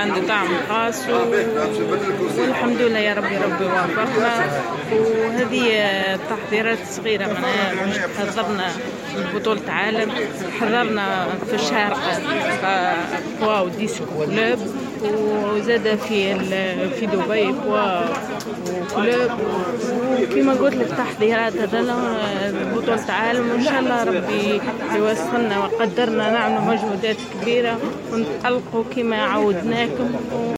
عنده طعم خاص والحمد لله يا ربي وفقنا. وهذه التحضيرات الصغيرة معناها حضرنا بطولة عالم، حضرنا في الشهر واو ديسكو كلوب، وزاد في دبي وكلوب. وكما قلت لك تحضيرات هذا بطولة عالم، وإن شاء الله ربي يوصلنا وقدرنا نعمل مجهودات كبيرة ونتألقوا كما عودناكم.